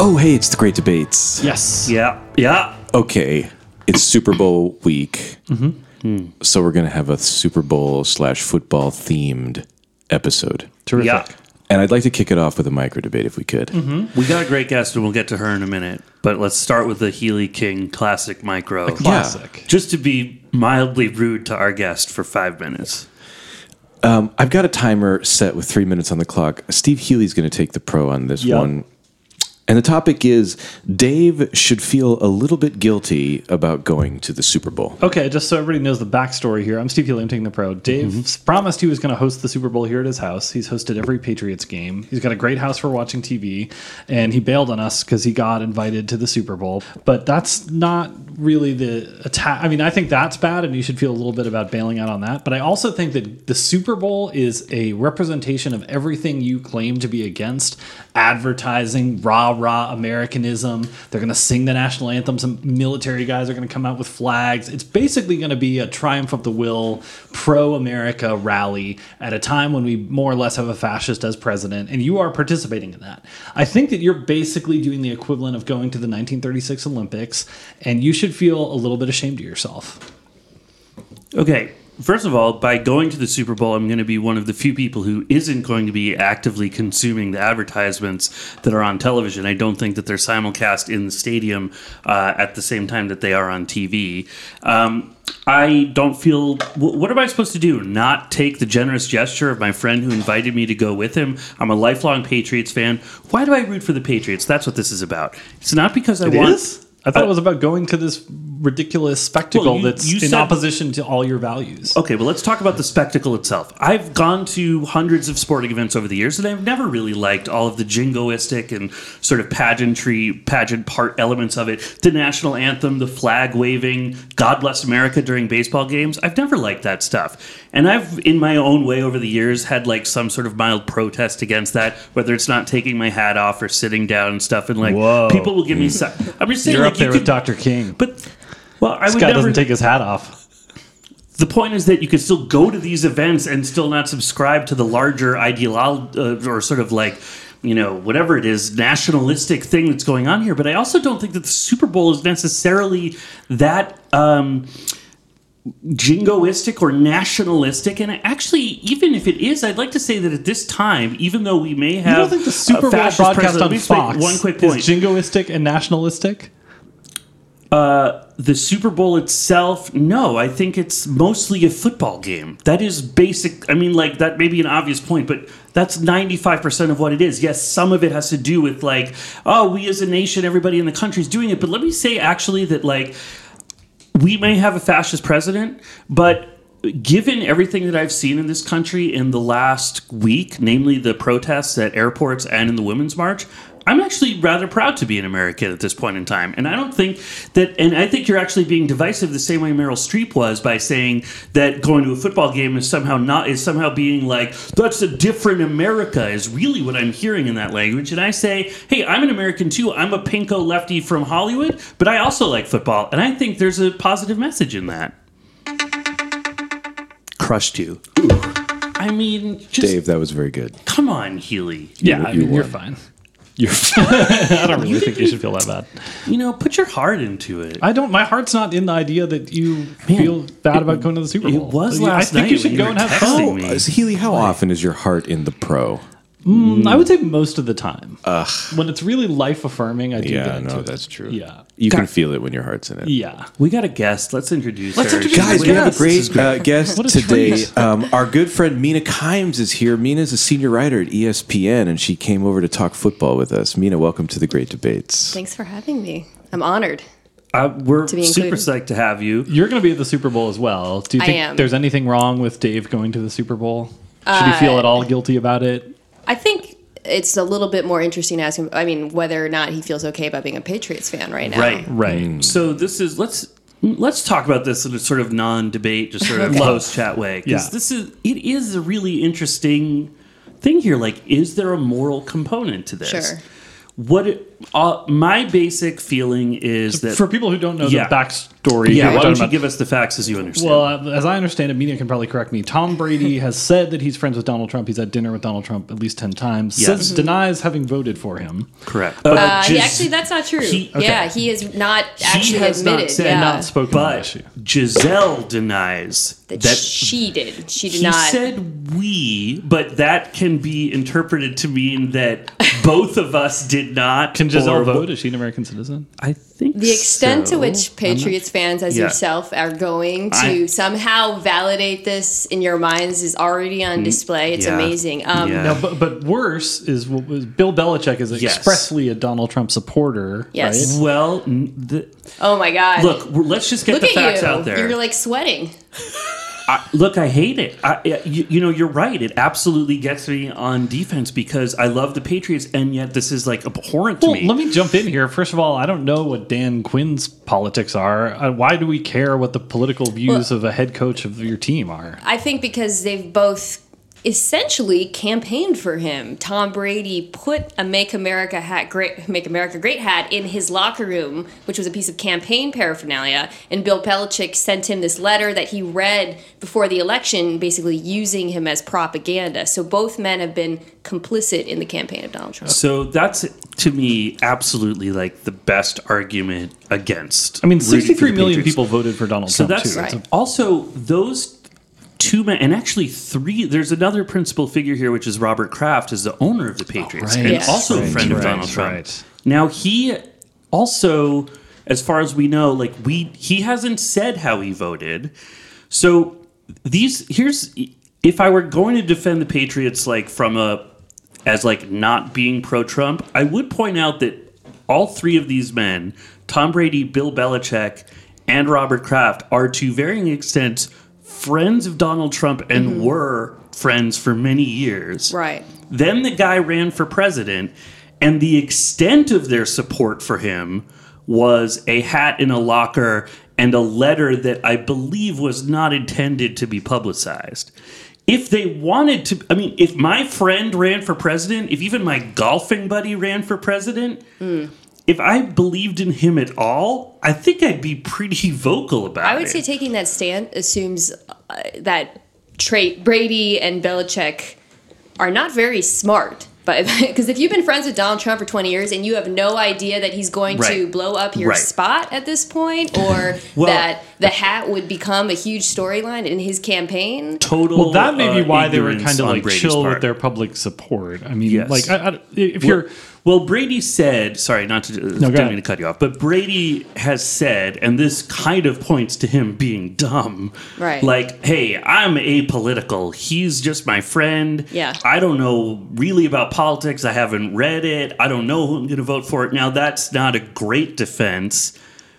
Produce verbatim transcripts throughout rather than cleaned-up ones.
Oh, hey, it's the Great Debates. Yes. Yeah. Yeah. Okay, it's Super Bowl week, mm-hmm. so we're going to have a Super Bowl slash football themed episode. Terrific. Yeah. And I'd like to kick it off with a micro debate if we could. Mm-hmm. We got a great guest, and we'll get to her in a minute. But let's start with the Healy King Classic Micro. A classic. Just to be mildly rude to our guest for five minutes. Um, I've got a timer set with three minutes on the clock. Steve Healy's going to take the pro on this Yep. one. And the topic is Dave should feel a little bit guilty about going to the Super Bowl. Okay, just so everybody knows the backstory here, I'm Steve Healy, I'm taking the pro. Dave mm-hmm. promised he was going to host the Super Bowl here at his house. He's hosted every Patriots game. He's got a great house for watching T V, and he bailed on us because he got invited to the Super Bowl. But that's not really the attack. I mean, I think that's bad, and you should feel a little bit about bailing out on that. But I also think that the Super Bowl is a representation of everything you claim to be against. Advertising, rah, rah, Americanism. They're going to sing the national anthem. Some military guys are going to come out with flags. It's basically going to be a triumph of the will, pro-America rally at a time when we more or less have a fascist as president, and you are participating in that. I think that you're basically doing the equivalent of going to the nineteen thirty-six Olympics, and you should feel a little bit ashamed of yourself. Okay. First of all, by going to the Super Bowl, I'm going to be one of the few people who isn't going to be actively consuming the advertisements that are on television. I don't think that they're simulcast in the stadium uh, at the same time that they are on T V. Um, I don't feel... What am I supposed to do? Not take the generous gesture of my friend who invited me to go with him? I'm a lifelong Patriots fan. Why do I root for the Patriots? That's what this is about. It's not because I It want... is? I thought uh, it was about going to this ridiculous spectacle well, you, that's you in said, opposition to all your values. Okay, well, let's talk about the spectacle itself. I've gone to hundreds of sporting events over the years, and I've never really liked all of the jingoistic and sort of pageantry, pageant part elements of it. The national anthem, the flag waving, God Bless America during baseball games. I've never liked that stuff. And I've, in my own way over the years, had like some sort of mild protest against that, whether it's not taking my hat off or sitting down and stuff. And like, Whoa. people will give me... Si- I'm just saying, You're like, up there you with could, Doctor King. But... Well, I this would guy never, doesn't take his hat off. The point is that you could still go to these events and still not subscribe to the larger ideology uh, or sort of like, you know, whatever it is, nationalistic thing that's going on here. But I also don't think that the Super Bowl is necessarily that um, jingoistic or nationalistic. And actually, even if it is, I'd like to say that at this time, even though we may have... You don't think the Super Bowl broadcast on Fox one quick point. is jingoistic and nationalistic? Uh, the Super Bowl itself, no. I think it's mostly a football game. That is basic. I mean, like, that may be an obvious point, but that's ninety-five percent of what it is. Yes, some of it has to do with, like, oh, we as a nation, everybody in the country is doing it. But let me say, actually, that, like, we may have a fascist president, but... Given everything that I've seen in this country in the last week, namely the protests at airports and in the Women's March, I'm actually rather proud to be an American at this point in time. And I don't think that, and I think you're actually being divisive the same way Meryl Streep was by saying that going to a football game is somehow not, is somehow being like, that's a different America, is really what I'm hearing in that language. And I say, hey, I'm an American too. I'm a pinko lefty from Hollywood, but I also like football. And I think there's a positive message in that. Crushed you. Ooh. I mean, just... Dave, that was very good. Come on, Healy. Yeah, You- I you mean, you're won. fine. You're fine. I don't really think you should feel that bad. You know, put your heart into it. I don't. My heart's not in the idea that you feel bad about going to the Super it Bowl. was I last think night you should when go you and were have texting fun. me. Uh, Healy, how often is your heart in the pro? Mm, I would say most of the time. Ugh. When it's really life affirming, I do Yeah, get into no, it. that's true. Yeah. You God. can feel it when your heart's in it. Yeah. We got a guest. Let's introduce Let's her. introduce She's Guys, Yes. we have a This great is great. uh, guest What a today. treat. Um, our good friend Mina Kimes is here. Mina's a senior writer at E S P N, and she came over to talk football with us. Mina, welcome to the Great Debates. Thanks for having me. I'm honored. Uh, we're To be super included. psyched to have you. You're going to be at the Super Bowl as well. Do you I think am. there's anything wrong with Dave going to the Super Bowl? Should he feel at all guilty about it? I think it's a little bit more interesting to ask him, I mean, whether or not he feels okay about being a Patriots fan right now. Right. Right. So this is let's let's talk about this in a sort of non-debate, just sort of Okay. close chat way. Because Yeah. this is it is a really interesting thing here. Like, is there a moral component to this? Sure. What it, uh, my basic feeling is that For people who don't know Yeah. the back, story. Yeah, here. why We're don't you talking give us the facts as you understand? Well, uh, as I understand it, media can probably correct me. Tom Brady has said that he's friends with Donald Trump. He's had dinner with Donald Trump at least ten times. Yes. Says denies having voted for him. Correct. Uh, he Gis- actually, that's not true. he- okay. Yeah, he has not He actually has not admitted. said- yeah. Not spoken on the But issue. Giselle denies that, that she did. She did he not. said we, but that can be interpreted to mean that both of us did not. Can Giselle or- vote? Is she an American citizen? I think the extent so. to which Patriots fans, as Yeah. yourself, are going to I- somehow validate this in your minds is already on display. It's yeah. amazing. Um, Yeah. No, but but worse is what was Bill Belichick is Yes. expressly a Donald Trump supporter. Yes. Right? Well, n- the, Oh my God! look, we're- let's just get Look the at facts you. out there. You're like sweating. I, look, I hate it. I, you, you know, you're right. It absolutely gets me on defense because I love the Patriots, and yet this is like abhorrent to Well, me. let me jump in here. First of all, I don't know what Dan Quinn's politics are. Uh, why do we care what the political views Well- of a head coach of your team are? I think because they've both essentially campaigned for him. Tom Brady put a "Make America hat great, Make America Great" hat in his locker room, which was a piece of campaign paraphernalia. And Bill Belichick sent him this letter that he read before the election, basically using him as propaganda. So both men have been complicit in the campaign of Donald Trump. So that's, to me, absolutely like the best argument against. I mean, rooting for the sixty-three million Patriots. people voted for Donald So Trump that's too. Right. It's a- also those two men, and actually three. There's another principal figure here, which is Robert Kraft, is the owner of the Patriots, right. and Yes. also a Right, friend of right, Donald Trump. right. Now he also, as far as we know, like we he hasn't said how he voted. So these here's if I were going to defend the Patriots like from a as like not being pro-Trump, I would point out that all three of these men, Tom Brady, Bill Belichick, and Robert Kraft, are to varying extents friends of Donald Trump and were friends for many years. Right. Then the guy ran for president, and the extent of their support for him was a hat in a locker and a letter that I believe was not intended to be publicized. If they wanted to, I mean, if my friend ran for president, if even my golfing buddy ran for president, if I believed in him at all, I think I'd be pretty vocal about it. I would say taking that stand assumes uh, that Tra- Brady and Belichick are not very smart. But because if you've been friends with Donald Trump for twenty years and you have no idea that he's going to Right. blow up your Right. spot at this point, or Well- that the hat would become a huge storyline in his campaign, Total. Well, that may be uh, why they were ignorance kind of on like Brady's chill part. with their public support. I mean, Yes. like, I, I, if Well, you're well, Brady said, sorry, not to, didn't ahead. mean to cut you off, but Brady has said, and this kind of points to him being dumb. Right. Like, hey, I'm apolitical. He's just my friend. Yeah. I don't know really about politics. I haven't read it. I don't know who I'm going to vote for. Now, that's not a great defense,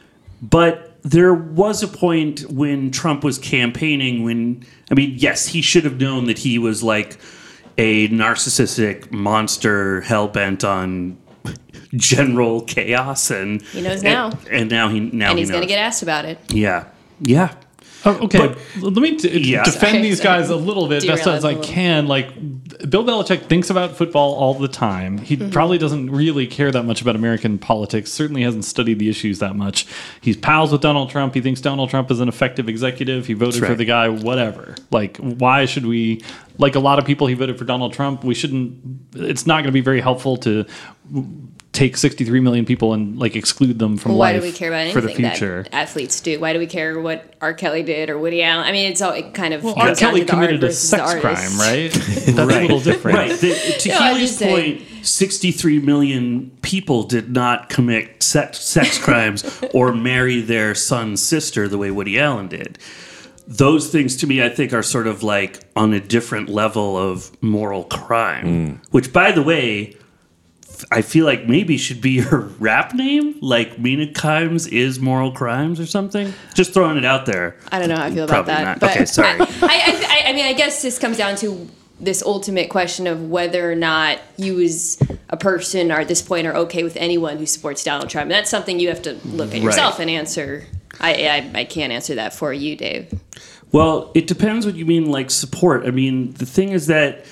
but there was a point when Trump was campaigning when, I mean, yes, he should have known that he was like a narcissistic monster hell-bent on general chaos, and He knows and- now. and, now he now and he he's going to knows. get asked about it. Yeah, yeah. Oh, okay. But- Let me d- Yeah. defend Sorry, these sorry. guys a little bit, best Derail as us a I little. can. Like, Bill Belichick thinks about football all the time. He Mm-hmm. probably doesn't really care that much about American politics. Certainly hasn't studied the issues that much. He's pals with Donald Trump. He thinks Donald Trump is an effective executive. He voted That's for right. the guy. Whatever. Like, why should we? Like a lot of people, he voted for Donald Trump. We shouldn't. It's not going to be very helpful to take sixty-three million people and like exclude them from Well, why life do we care about for the anything future. that athletes do? Why do we care what R. Kelly did or Woody Allen? I mean, it's all it kind of Well, comes R. down Kelly to the art committed a versus the sex artist. crime, right? That's a little different. Right. The, to No, I'm Healy's just saying. point, sixty-three million people did not commit sex, sex crimes or marry their son's sister the way Woody Allen did. Those things, to me, I think are sort of like on a different level of moral crime, which, by the way, I feel like maybe should be your rap name, like Mina Kimes is Moral Crimes or something. Just throwing it out there. I don't know how I feel about Probably that. not. But Okay, sorry. I, I, I, I mean, I guess this comes down to this ultimate question of whether or not you as a person or at this point are okay with anyone who supports Donald Trump. And that's something you have to look at yourself and answer. I, I, I can't answer that for you, Dave. Well, it depends what you mean, like support. I mean, the thing is that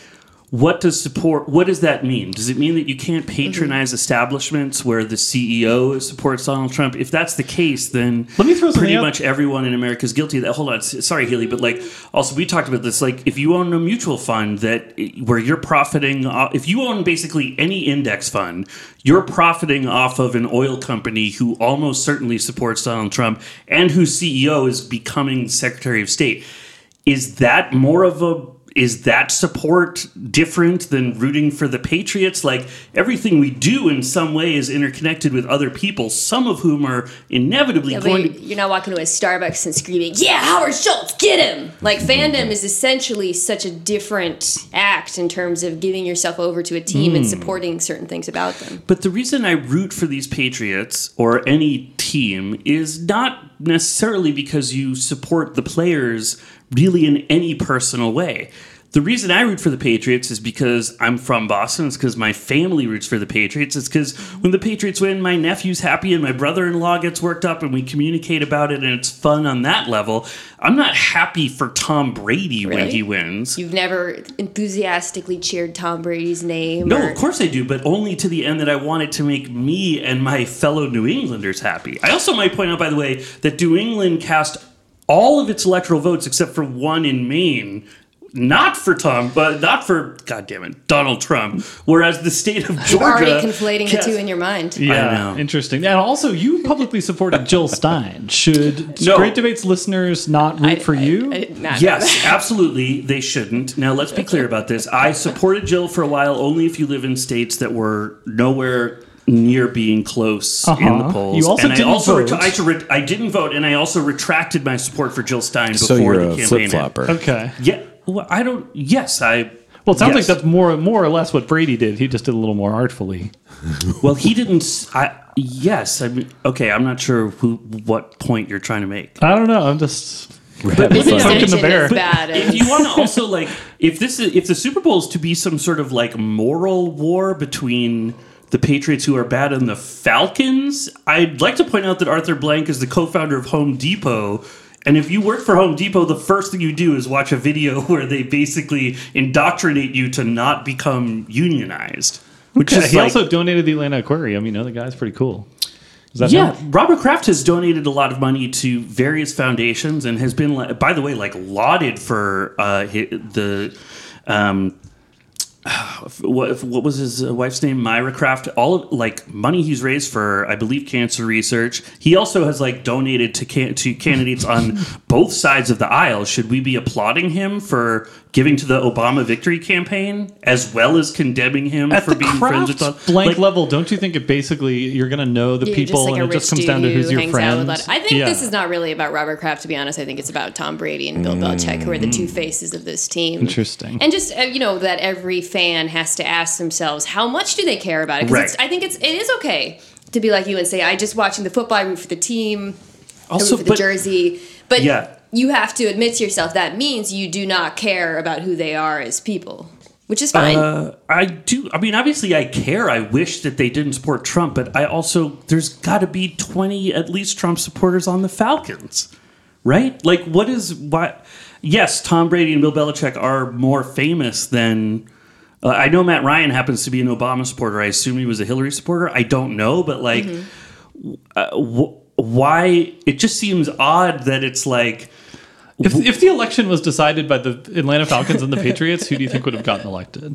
what does support? What does that mean? Does it mean that you can't patronize mm-hmm. establishments where the C E O supports Donald Trump? If that's the case, then Let me throw pretty up. much everyone in America is guilty of that. Hold on, sorry, Haley, but like also we talked about this. Like if you own a mutual fund that where you're profiting, off, if you own basically any index fund, you're profiting off of an oil company who almost certainly supports Donald Trump and whose C E O is becoming Secretary of State. Is that more of a Is that support different than rooting for the Patriots? Like, everything we do in some way is interconnected with other people, some of whom are inevitably yeah, going you, to... You're not walking to a Starbucks and screaming, yeah, Howard Schultz, get him! Like, fandom is essentially such a different act in terms of giving yourself over to a team mm. and supporting certain things about them. But the reason I root for these Patriots, or any team, is not necessarily because you support the players really in any personal way. The reason I root for the Patriots is because I'm from Boston. It's because my family roots for the Patriots. It's because when the Patriots win, my nephew's happy and my brother-in-law gets worked up and we communicate about it and it's fun on that level. I'm not happy for Tom Brady really? when he wins. You've never enthusiastically cheered Tom Brady's name? No, or... of course I do, but only to the end that I want it to make me and my fellow New Englanders happy. I also might point out, by the way, that New England cast all of its electoral votes except for one in Maine, not for Tom, but not for, God damn it, Donald Trump. Whereas the state of Georgia, you're already conflating cast, the two in your mind. Yeah, interesting. And also, you publicly supported Jill Stein. Should no. Great Debates listeners not root I, for I, you? I, I did not yes, absolutely, they shouldn't. Now, let's be clear about this. I supported Jill for a while only if you live in states that were nowhere near being close uh-huh. in the polls. You also and didn't I also vote. Ret- I, I didn't vote, and I also retracted my support for Jill Stein before so you're the a campaign. flip-flopper. Okay. Yeah, well, I don't. Yes, I. Well, it sounds yes. like that's more more or less what Brady did. He just did a little more artfully. Well, he didn't. I yes. I mean, okay. I'm not sure who what point you're trying to make. I don't know. I'm just. But His intention the bear. is bad. if you want to also like, if this is if the Super Bowl is to be some sort of like moral war between the Patriots who are bad and the Falcons, I'd like to point out that Arthur Blank is the co-founder of Home Depot. And if you work for Home Depot, the first thing you do is watch a video where they basically indoctrinate you to not become unionized. Which Okay. is He like, also donated the Atlanta Aquarium. You know, the guy's pretty cool. Is that yeah, him? Robert Kraft has donated a lot of money to various foundations and has been, like, by the way, like lauded for uh, the. Um, What, what was his wife's name? Myra Kraft. All of, like money he's raised for, I believe, cancer research. He also has like donated to can, to candidates on both sides of the aisle. Should we be applauding him for giving to the Obama victory campaign as well as condemning him At for the being friends with Kraft Donald? blank Like, level, don't you think it basically you're gonna know the You're people just like and a it just rich comes down to dude who's who your hangs out with a friends? lot- I think Yeah. this is not really about Robert Kraft, to be honest. I think it's about Tom Brady and Bill Belichick, who are the two faces of this team. Interesting. And just uh, you know that every fan has to ask themselves, how much do they care about it? Because Right. I think it's it is okay to be like you and say, I just watching the football, I root for the team, I Also, root for the but- jersey, but Yeah. you have to admit to yourself that means you do not care about who they are as people, which is fine. Uh, I do. I mean, obviously, I care. I wish that they didn't support Trump, but I also there's got to be twenty at least Trump supporters on the Falcons, right? Like, what is what? Yes, Tom Brady and Bill Belichick are more famous than. Uh, I know Matt Ryan happens to be an Obama supporter. I assume he was a Hillary supporter. I don't know, but like, Mm-hmm. uh, wh- why? It just seems odd that it's like. If, if the election was decided by the Atlanta Falcons and the Patriots, who do you think would have gotten elected?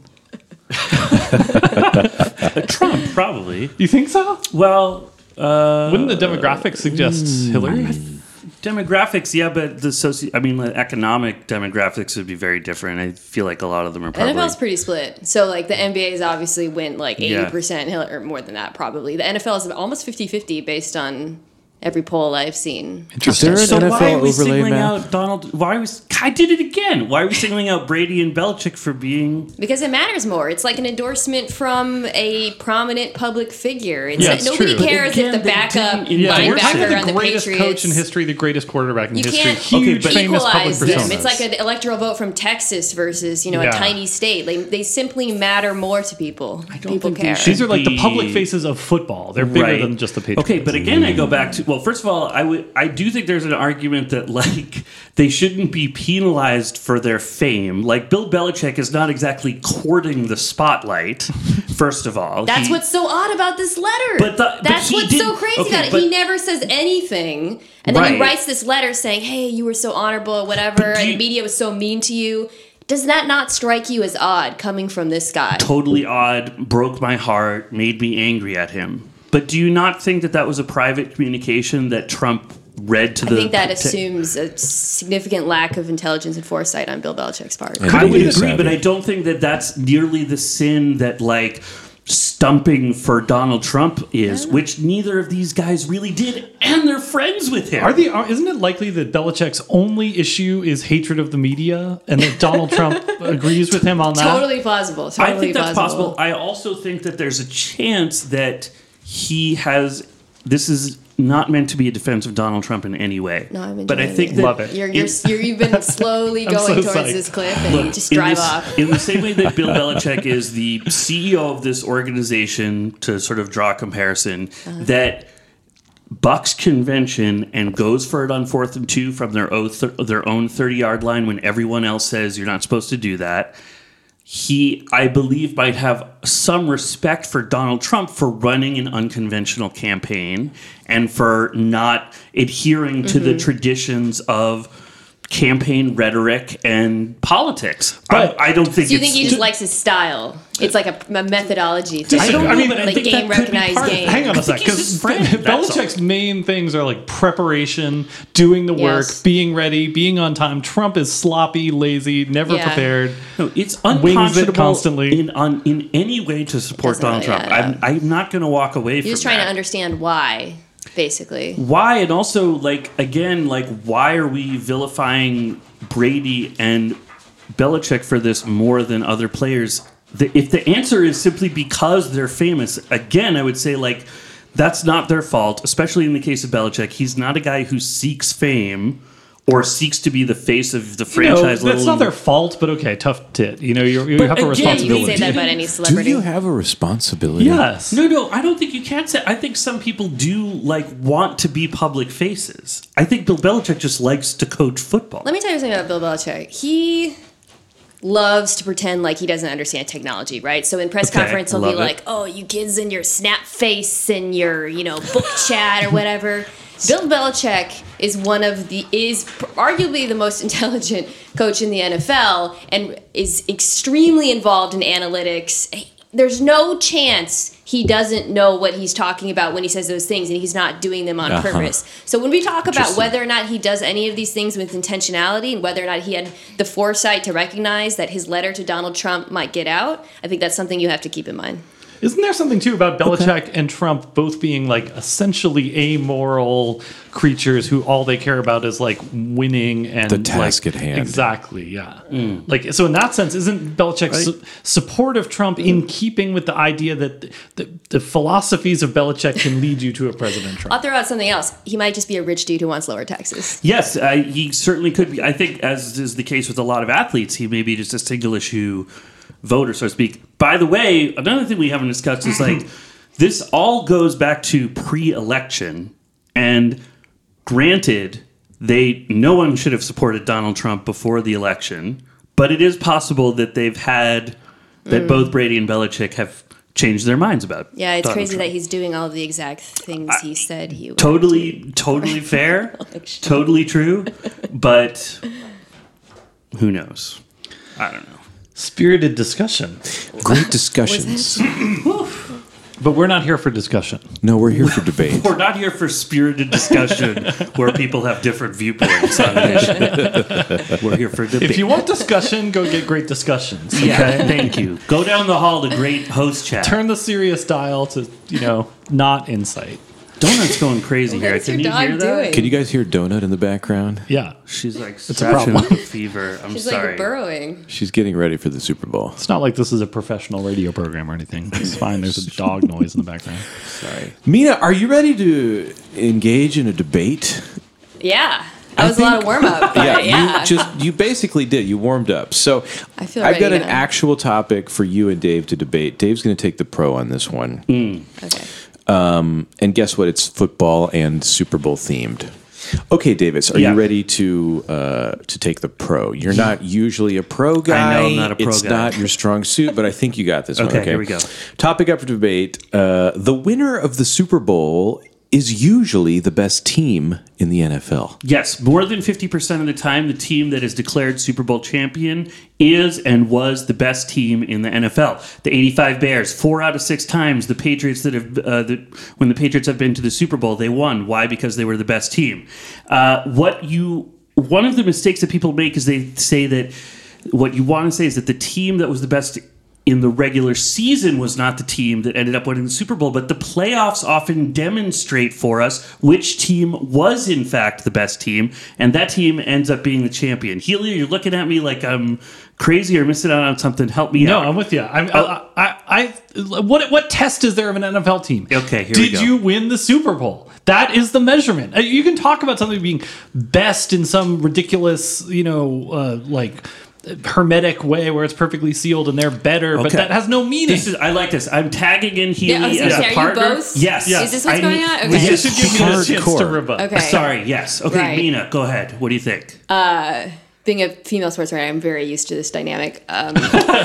Trump, probably. You think so? Well, uh, Wouldn't the demographics suggest Hillary? demographics, yeah, but the soci I mean, like, economic demographics would be very different. I feel like a lot of them are probably. N F L's pretty split. So, like, the N B A's obviously went, like, Yeah. eighty percent, or more than that, probably. The N F L is almost fifty-fifty based on every poll I've seen. Is there an So N F why L are we overlay singling map? out Donald? Why are we? I did it again. Why are we singling out Brady and Belichick for being? Because it matters more. It's like an endorsement from a prominent public figure. It's Yeah, like, it's nobody true. cares Again, if the they backup didn't- Yeah, we're talking linebacker about on the the greatest Patriots. coach in history, the greatest quarterback in You history. can't Huge, but- famous public equalize them. personas. It's like an electoral vote from Texas versus, you know, Yeah. a tiny state. They, they simply matter more to people. don't People think they care. should. These are like the be- public faces of football. They're bigger Right. than just the Patriots. Okay, but again, I go back to well, first of all, I would I do think there's an argument that like they shouldn't be penalized for their fame. Like Bill Belichick is not exactly courting the spotlight. First of all, That's He- what's so odd about this letter. But the- but That's he what's did- so crazy okay, about it. but- He never says anything, and then he Right. writes this letter saying, "Hey, you were so honorable, or whatever, But do and you- the media was so mean to you." Does that not strike you as odd coming from this guy? totally odd, broke my heart, made me angry at him. But do you not think that that was a private communication that Trump read to I the? think that to- assumes a significant lack of intelligence and foresight on Bill Belichick's part. And- I would Media agree, but savvy. I don't think that that's nearly the sin that like stumping for Donald Trump is, which neither of these guys really did, and they're friends with him. Are the are, isn't it likely that Belichick's only issue is hatred of the media, and that Donald Trump agrees with him on that? Totally plausible. Totally I think that's plausible. possible. I also think that there's a chance that he has. This is not meant to be a defense of Donald Trump in any way. No, I'm but I enjoying think it. that Love it. You're, you're, in- you're, you've been slowly I'm going so towards psyched. this cliff, and you just in drive this- off. In the same way that Bill Belichick is the C E O of this organization, to sort of draw a comparison, Uh-huh. that bucks convention and goes for it on fourth and two from their own, their own thirty-yard line when everyone else says you're not supposed to do that. He, I believe, might have some respect for Donald Trump for running an unconventional campaign and for not adhering to Mm-hmm. the traditions of campaign rhetoric and politics. But- I, I don't think So you it's... think he just likes his style? It's like a, a methodology thing. I don't know, I mean, but I like think game that could be recognized part of it. game. Hang on a I think sec, he's his because friend, that's Belichick's main things are like preparation, doing the work, Yes. being ready, being on time. Trump is sloppy, lazy, never Yeah. prepared. No, it's Wings it unconscionable constantly. in on, in any way to support Doesn't Donald really Trump. add I'm, I'm not going to walk away from You're just trying that. to understand why, basically. Why, and also like again, like why are we vilifying Brady and Belichick for this more than other players? The, if the answer is simply because they're famous, again, I would say like that's not their fault. Especially in the case of Belichick, he's not a guy who seeks fame or seeks to be the face of the You know, franchise. that's little- not their fault, but okay, tough tit. You know, you you But have a again, Yeah, you responsibility. can say that about any Do celebrity. you have a responsibility? Yes. No, no, I don't think you can say. I think some people do like want to be public faces. I think Bill Belichick just likes to coach football. Let me tell you something about Bill Belichick. He loves to pretend like he doesn't understand technology, right? So in press Okay, conference, he'll love be it. like, "Oh, you kids and your Snap Face and your, you know, book chat or whatever." Bill Belichick is one of the is arguably the most intelligent coach in the N F L and is extremely involved in analytics. There's no chance he doesn't know what he's talking about when he says those things, and he's not doing them on Uh-huh. purpose. So when we talk about Interesting. whether or not he does any of these things with intentionality and whether or not he had the foresight to recognize that his letter to Donald Trump might get out, I think that's something you have to keep in mind. Isn't there something too about Belichick and Trump both being like essentially amoral creatures who all they care about is like winning and The task like- at hand. Exactly, yeah. Like so, in that sense, isn't Belichick su- support of Trump in keeping with the idea that the, the philosophies of Belichick can lead you to a President Trump? I'll throw out something else. He might just be a rich dude who wants lower taxes. Yes, I, he certainly could be. I think, as is the case with a lot of athletes, he may be just a single issue voter, so to speak. By the way, another thing we haven't discussed is like this all goes back to pre-election, and granted, they no one should have supported Donald Trump before the election, but it is possible that they've had that both Brady and Belichick have changed their minds about. Yeah, it's Donald crazy Trump. that he's doing all the exact things he said he would. Totally, totally fair, totally true, but who knows? I don't know. Spirited discussion, Great discussions. but we're not here for discussion. No, we're here for debate. We're not here for spirited discussion where people have different viewpoints on an issue. We're here for debate. If you want discussion, go get great discussions. yeah, thank you. Go down the hall to great host chat. Turn the serious dial to you know not insight. Donut's going crazy here. What is Can your you hear dog that? doing? Can you guys hear Donut in the background? Yeah, She's like a scratching problem. with fever. I'm She's sorry. like burrowing. She's getting ready for the Super Bowl. it's not like this is a professional radio program or anything. It's fine. There's a dog noise in the background. sorry. Mina, are you ready to engage in a debate? Yeah. That I was a lot think- of warm up. Yeah, yeah. you just you basically did. You warmed up. So I feel I've got ready an now. actual topic for you and Dave to debate. Dave's going to take the pro on this one. Okay. Um, and guess what? It's football and Super Bowl themed. Okay, Davis, are Yeah. you ready to uh, to take the pro? You're not usually a pro guy. I know I'm not a pro it's guy. not your strong suit, but I think you got this one. Okay, Okay, here we go. Topic up for debate. Uh, the winner of the Super Bowl is usually the best team in the N F L. Yes, more than fifty percent of the time, the team that is declared Super Bowl champion is and was the best team in the N F L. The eighty-five Bears, four out of six times, the Patriots that have, uh, the, when the Patriots have been to the Super Bowl, they won. Why? Because they were the best team. Uh, what you, one of the mistakes that people make is they say that what you want to say is that the team that was the best in the regular season was not the team that ended up winning the Super Bowl, but the playoffs often demonstrate for us which team was in fact the best team, and that team ends up being the champion. Healy, you're looking at me like I'm crazy or missing out on something. Help me No, out. I'm with you. I'm, Oh. I, I, I, what, what test is there of an N F L team? Okay, here Did we go. you win the Super Bowl? That is the measurement. Uh, You can talk about something being best in some ridiculous, you know, uh, like hermetic way where it's perfectly sealed and they're better, but Okay. that has no meaning. This is I like this. I'm tagging in Healy Yeah, I was gonna as say, a are you partner. both? Yes. Yes. Is this what's I going need- on? we Okay. This just- should give me a chance to Hardcore. rebut. Okay. Sorry. Yes. Okay, Right. Mina, go ahead. What do you think? Being a female sports writer, I'm very used to this dynamic um,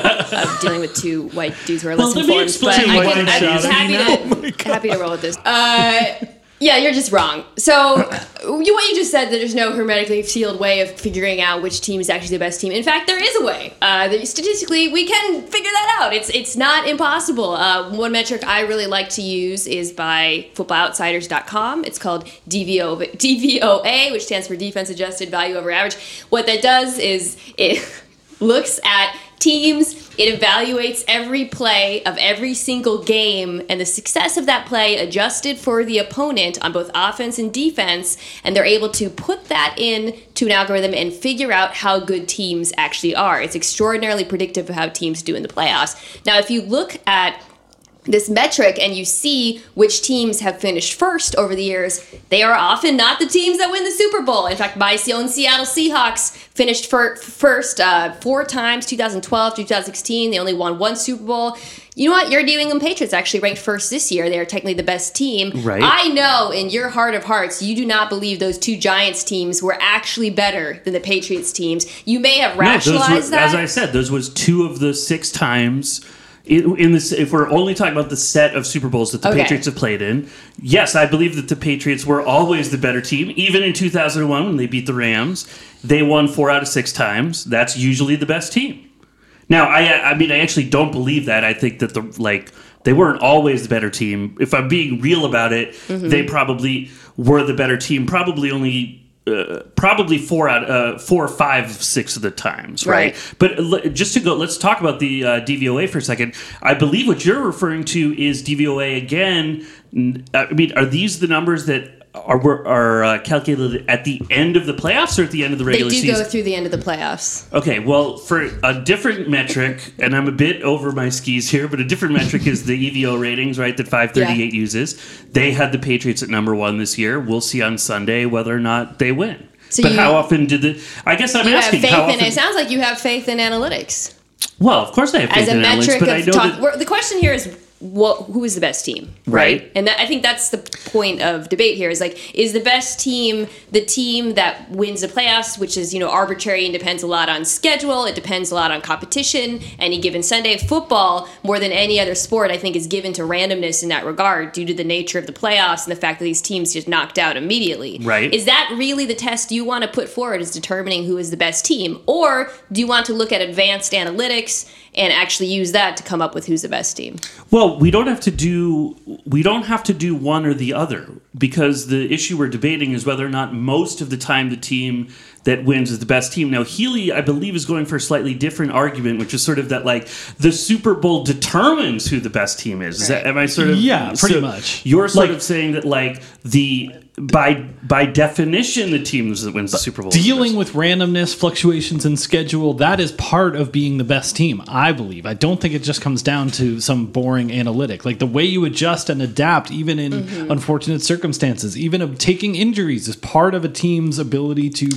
of dealing with two white dudes who are Well, less let me informed. But explain I what can, I'm I'm shouting. happy to happy to roll with this. Uh, yeah, you're just wrong. So, you, what you just said that there's no hermetically sealed way of figuring out which team is actually the best team. In fact, there is a way. Uh, that statistically, we can figure that out. It's it's not impossible. Uh, one metric I really like to use is by football outsiders dot com. It's called D V O D V O A, which stands for Defense Adjusted Value Over Average. What that does is it looks at teams, it evaluates every play of every single game and the success of that play adjusted for the opponent on both offense and defense, and they're able to put that in to an algorithm and figure out how good teams actually are. It's extraordinarily predictive of how teams do in the playoffs. Now, if you look at this metric and you see which teams have finished first over the years, they are often not the teams that win the Super Bowl. In fact, my own Seattle Seahawks finished fir- first uh, four times, two thousand twelve, two thousand sixteen. They only won one Super Bowl. You know what? Your New England Patriots actually ranked first this year. They are technically the best team. Right. I know in your heart of hearts, you do not believe those two Giants teams were actually better than the Patriots teams. You may have No, those rationalized were, that. as I said, those was two of the six times. In, in this, if we're only talking about the set of Super Bowls that the Okay. Patriots have played in, yes, I believe that the Patriots were always the better team. Even in two thousand one, when they beat the Rams, they won four out of six times. That's usually the best team. Now, I, I mean, I actually don't believe that. I think that the like they weren't always the better team. If I'm being real about it, Mm-hmm. they probably were the better team. Probably only. Uh, probably four out, uh, four, five, six of the times, right? Right. But l- just to go, let's talk about the uh, D V O A for a second. I believe what you're referring to is D V O A again. N- I mean, are these the numbers that are were- are uh, calculated at the end of the playoffs or at the end of the they regular do season? go through the end of the playoffs. Okay, well, for a different metric, and I'm a bit over my skis here, but a different metric is the E V O ratings, right, that five thirty-eight Yeah. uses. They had the Patriots at number one this year. We'll see on Sunday whether or not they win. So but you- how often did the... I guess I'm You have asking faith how in often... it. Sounds like you have faith in analytics. Well, of course I have faith As a in analytics, metric but I of know talk. that... we're- The question here is, what, who is the best team, right? Right. And that, I think that's the point of debate here. Is like, is the best team the team that wins the playoffs, which is you know arbitrary and depends a lot on schedule. It depends a lot on competition. Any given Sunday, football more than any other sport, I think, is given to randomness in that regard due to the nature of the playoffs and the fact that these teams just knocked out immediately. Right. Is that really the test you want to put forward? Is determining who is the best team, or do you want to look at advanced analytics and actually use that to come up with who's the best team? Well, we don't have to do we don't have to do one or the other, because the issue we're debating is whether or not most of the time the team that wins is the best team. Now, Healy, I believe, is going for a slightly different argument, which is sort of that like the Super Bowl determines who the best team is. Is that, Right. am I sort of Yeah, pretty so much. You're sort Like- of saying that like the by by definition the team that wins the Super Bowl is the Dealing best. with randomness, fluctuations in schedule, that is part of being the best team, I believe. I don't think it just comes down to some boring analytic. Like the way you adjust and adapt, even in unfortunate circumstances, even of taking injuries, is part of a team's ability to be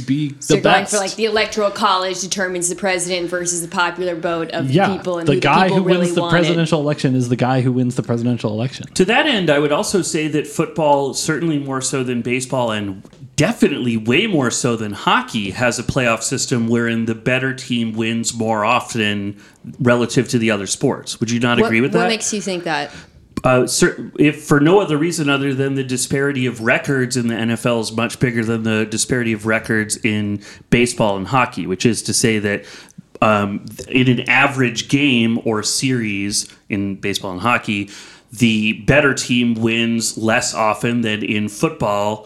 So the you're going best. for like the electoral college determines the president versus the popular vote of yeah, people, and the who guy the people who wins really the wanted. presidential election is the guy who wins the presidential election. To that end, I would also say that football, certainly more so than baseball, and definitely way more so than hockey, has a playoff system wherein the better team wins more often relative to the other sports. Would you not What, agree with what that? makes you think that? Uh, cer- if for no other reason other than the disparity of records in the N F L is much bigger than the disparity of records in baseball and hockey, which is to say that um, in an average game or series in baseball and hockey, the better team wins less often than in football.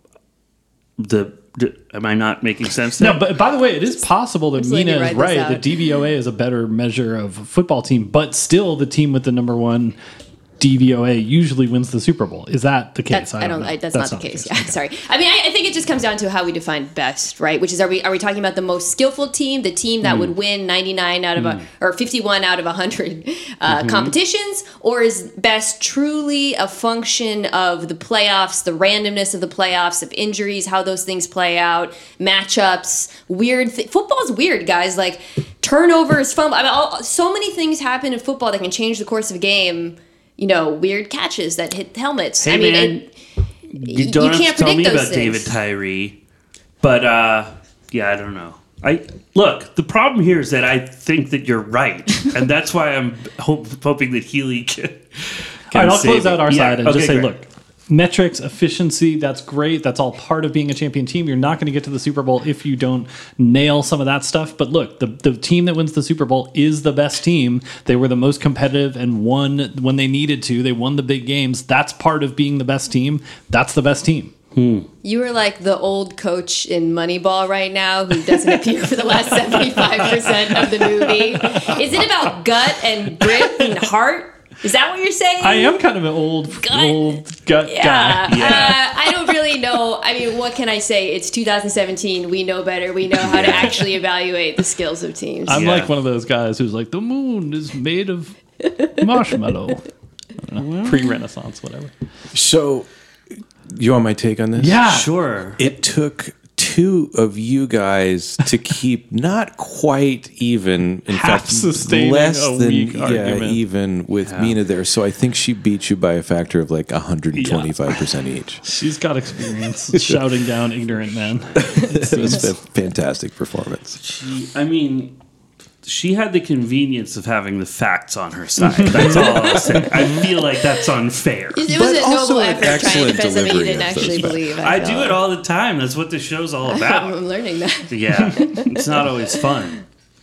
The, the am I not making sense there? No, but by the way, it is possible that Just let me Mina is write this right. out. The D V O A is a better measure of a football team, but still the team with the number one D V O A usually wins the Super Bowl. Is that the case? That's, I don't. know. I, that's, not the case. Yeah, sorry. I mean, I, I think it just comes down to how we define best, right? Which is, are we are we talking about the most skillful team, the team that would win ninety-nine out of a or fifty-one out of a hundred uh, competitions, or is best truly a function of the playoffs, the randomness of the playoffs, of injuries, how those things play out, matchups, weird. Th- Football's weird, guys. Like turnovers, fumble. I mean, all, so many things happen in football that can change the course of a game. You know, weird catches that hit helmets. Hey, I mean, man, it, you don't you have can't to tell me predict those about David things. Tyree, but uh, yeah, I don't know. I look. The problem here is that I think that you're right, and that's why I'm hope, hoping that Healy can. All can right, I'll save close it. out our Yeah, side and okay, just say, great. look, metrics, efficiency, that's great. That's all part of being a champion team. You're not going to get to the Super Bowl if you don't nail some of that stuff. But look, the, the team that wins the Super Bowl is the best team. They were the most competitive and won when they needed to. They won the big games. That's part of being the best team. That's the best team. You are like the old coach in Moneyball right now who doesn't appear for the last seventy-five percent of the movie. Is it about gut and grit and heart? Is that what you're saying? I am kind of an old, Gut. old gut Yeah, guy. Yeah. Uh, I don't really know. I mean, what can I say? It's two thousand seventeen. We know better. We know how to actually evaluate the skills of teams. I'm Yeah. like one of those guys who's like, the moon is made of marshmallow. I don't know, pre-Renaissance, whatever. So, you want my take on this? Yeah. Sure. It took two of you guys to keep not quite even, in Half fact, sustaining less a than weak yeah, argument. even with Mina there. So I think she beat you by a factor of like one hundred twenty-five percent each. She's got experience shouting down ignorant men. It was a fantastic performance. She, I mean, she had the convenience of having the facts on her side. That's all I'll say. I feel like that's unfair. It was But a also noble an effort trying excellent to defend something you delivery didn't of those actually facts. believe. I do thought. it all the time. That's what the show's all about. I'm learning that. Yeah, it's not always fun.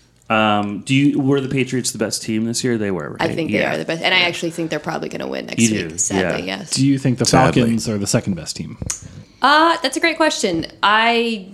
Um, do you were the Patriots the best team this year? They were, right? I think they Yeah. are the best, and I actually think they're probably going to win next You week. do, Sadly, yeah. yes. Do you think the Sadly. Falcons are the second best team? Uh, that's a great question. I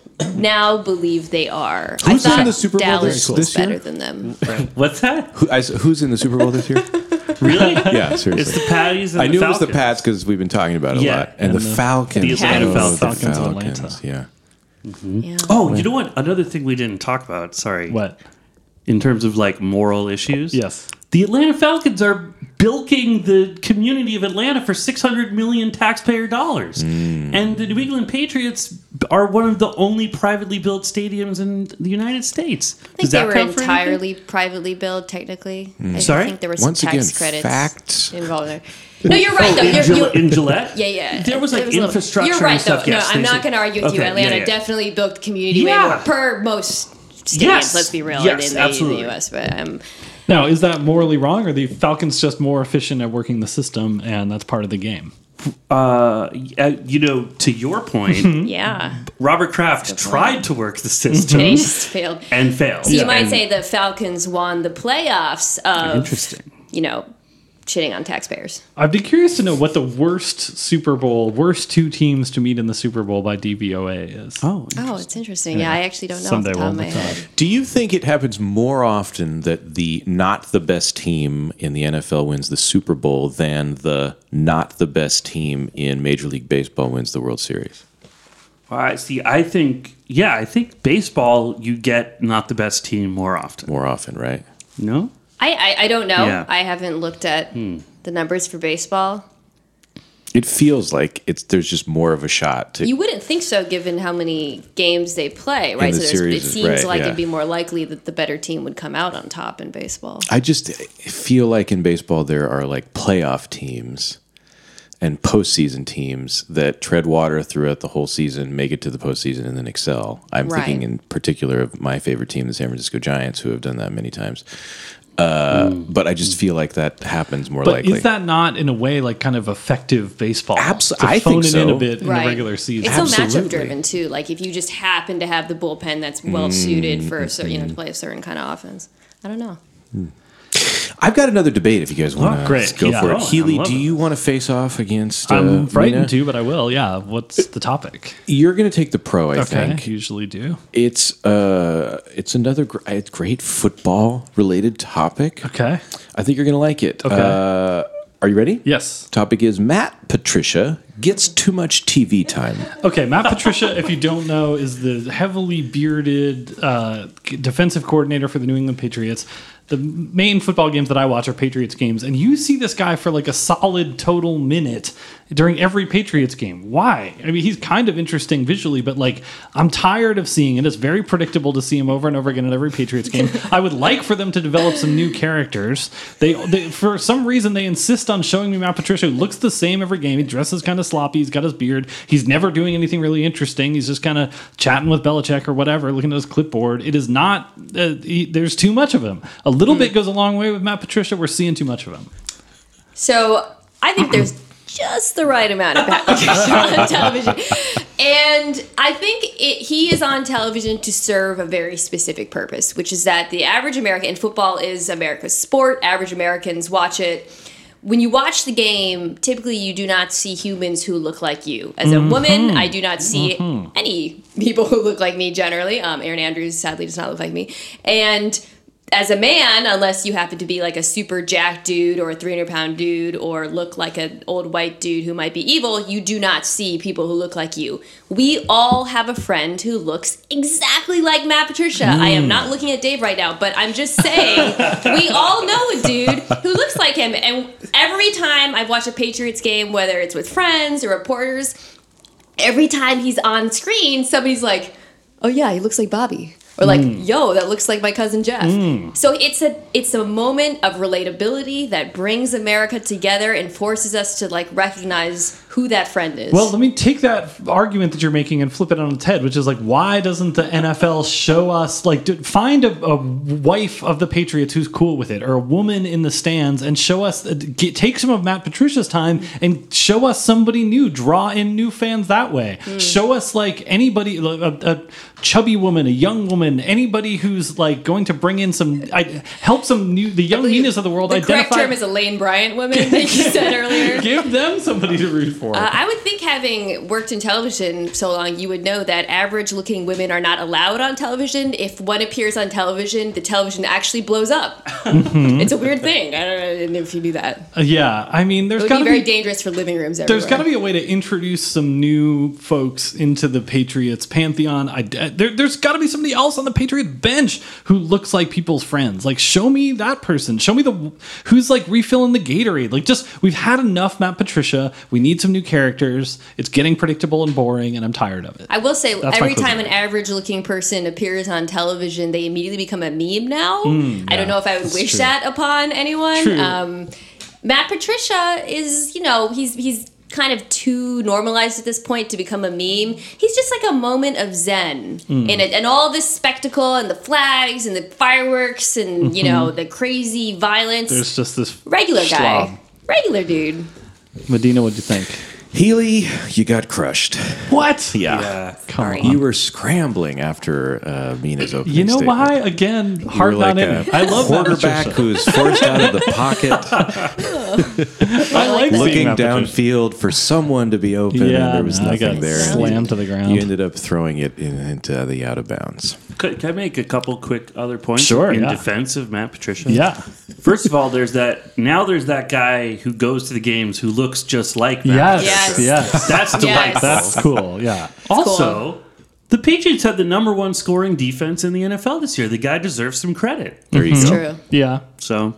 now believe they are. Who's I thought in the Super Bowl Dallas this- was this year? better than them. What's that? Who, I, who's in the Super Bowl this year? Really? Yeah, seriously. It's the Patties and I the knew it was the Falcons. Pats because we've been talking about it a Yeah, lot. And, and the, the- Falcons. the Atlanta oh, Falcons. the Falcons of Falcons, Atlanta. yeah. Yeah. Oh, you know what? Another thing we didn't talk about. Sorry. What? In terms of like moral issues. Yes. The Atlanta Falcons are bilking the community of Atlanta for six hundred million taxpayer dollars. And the New England Patriots are one of the only privately built stadiums in the United States. I think they were entirely privately billed, technically. I Sorry? think there were some Once tax again, credits facts. involved there. No, you're right, though. in, You're, Gillette, you're, in Gillette? yeah, yeah. There was like It a little- infrastructure You're right, and stuff. though. Yes, no, I'm they not said- going to argue with you. Okay, Atlanta yeah, yeah. definitely built the community way Yeah. more per most stadiums. Yes. Let's be real. Yes, in, the, absolutely. in the U S, but um, Now, is that morally wrong, or are the Falcons just more efficient at working the system, and that's part of the game? Uh, you know, to your point, yeah, Robert Kraft tried to work the system they just failed. and failed. So you might And- say the Falcons won the playoffs of, Interesting. you know, shitting on taxpayers. I'd be curious to know what the worst Super Bowl, worst two teams to meet in the Super Bowl by D V O A is. Oh, Oh, it's interesting. Yeah, I actually don't know Someday off the top we'll of my look head. Do you think it happens more often that the not the best team in the N F L wins the Super Bowl than the not the best team in Major League Baseball wins the World Series? I see. I think, yeah, I think baseball, you get not the best team more often. More often, right? No? I, I, I don't know. Yeah. I haven't looked at the numbers for baseball. It feels like it's there's just more of a shot to. You wouldn't think so, given how many games they play, right? the So there's, series, it seems right, like yeah. it'd be more likely that the better team would come out on top in baseball. I just feel like in baseball there are like playoff teams and postseason teams that tread water throughout the whole season, make it to the postseason, and then excel. I'm Right. thinking in particular of my favorite team, the San Francisco Giants, who have done that many times. Uh, but I just feel like that happens more But likely. is that not, in a way, like kind of effective baseball? Abso- to I phone think it in so. a bit in Right. the regular season. It's so Absolutely. matchup driven too. Like if you just happen to have the bullpen that's well suited for a certain, you know, to play a certain kind of offense. I don't know. I've got another debate if you guys want to great. go Yeah. for it. Oh, Healy, I'm do loving you want to face off against uh, I'm frightened Mina? to, but I will. Yeah. What's the topic? You're going to take the pro, I Okay. think. Usually do. It's uh, it's another gr- uh, great football related topic. Okay. I think you're going to like it. Okay. Uh, are you ready? Yes. Topic is Matt Patricia gets too much T V time. Okay, Matt Patricia, if you don't know, is the heavily bearded uh, defensive coordinator for the New England Patriots. The main football games that I watch are Patriots games, and you see this guy for like a solid total minute during every Patriots game. Why? I mean, he's kind of interesting visually, but like I'm tired of seeing it. It's very predictable to see him over and over again at every Patriots game. I would like for them to develop some new characters. They, they for some reason, they insist on showing me Matt Patricia, who looks the same every game. He dresses kind of sloppy. He's got his beard. He's never doing anything really interesting. He's just kind of chatting with Belichick or whatever, looking at his clipboard. It is not. Uh, he, there's too much of him. A little bit goes a long way with Matt Patricia. We're seeing too much of him. So I think there's just the right amount of Matt Patricia on television. And I think it, he is on television to serve a very specific purpose, which is that the average American, and football is America's sport, average Americans watch it. When you watch the game, typically you do not see humans who look like you. As a woman, I do not see any people who look like me generally. Um, Aaron Andrews sadly does not look like me. And as a man, unless you happen to be like a super jacked dude or a three hundred pound dude or look like an old white dude who might be evil, you do not see people who look like you. We all have a friend who looks exactly like Matt Patricia. Mm. I am not looking at Dave right now, but I'm just saying we all know a dude who looks like him. And every time I've watched a Patriots game, whether it's with friends or reporters, every time he's on screen, somebody's like, oh yeah, he looks like Bobby. Or like, mm. yo, that looks like my cousin Jeff. Mm. So it's a it's a moment of relatability that brings America together and forces us to like recognize who that friend is. Well, let me take that argument that you're making and flip it on its head, which is like, why doesn't the N F L show us, like, do, find a, a wife of the Patriots who's cool with it, or a woman in the stands, and show us, uh, get, take some of Matt Patricia's time and show us somebody new, draw in new fans that way. Mm. Show us like anybody, a, a chubby woman, a young woman, anybody who's like going to bring in some, I, help some new, the young Minas of the world the identify. The correct term is a Lane Bryant woman, like you said earlier. Give them somebody to root for. Uh, I would think, having worked in television so long, you would know that average-looking women are not allowed on television. If one appears on television, the television actually blows up. Mm-hmm. It's a weird thing. I don't know if you knew that. Uh, yeah, I mean, there's it would got to be very be, dangerous for living rooms everywhere. There's got to be a way to introduce some new folks into the Patriots pantheon. I, there, there's got to be somebody else on the Patriots bench who looks like people's friends. Like, show me that person. Show me the who's like refilling the Gatorade. Like, just we've had enough Matt Patricia. We need some new characters. It's getting predictable and boring, and I'm tired of it. I will say, That's every time an average-looking person appears on television, they immediately become a meme now. Mm, yeah, I don't know if I would wish true. that upon anyone. True. Um, Matt Patricia is, you know, he's he's kind of too normalized at this point to become a meme. He's just like a moment of zen mm. in it, and all this spectacle and the flags and the fireworks and mm-hmm. you know the crazy violence. There's just this regular schlob. guy, regular dude. Medina, what'd you think? Healy, you got crushed. What? Yeah. yeah. Come on. You were scrambling after uh, Mina's opening You know statement. why? Again, You heart were like not a in. I love that quarterback Patricia. who's forced out of the pocket, I like looking seeing Matt Patricia. downfield for someone to be open, Yeah, and there was no, I nothing got there. and slammed you, to the ground. You ended up throwing it in, into the out of bounds. Could, can I make a couple quick other points Sure, in yeah. defense of Matt Patricia? Yeah. First of all, there's that now there's that guy who goes to the games who looks just like Matt Yes. Patricia. Yes. Yes. That's Yes. delightful. That's cool. Yeah. Also, the Patriots had the number one scoring defense in the N F L this year. The guy deserves some credit. There you go. True. Yeah. So Yeah.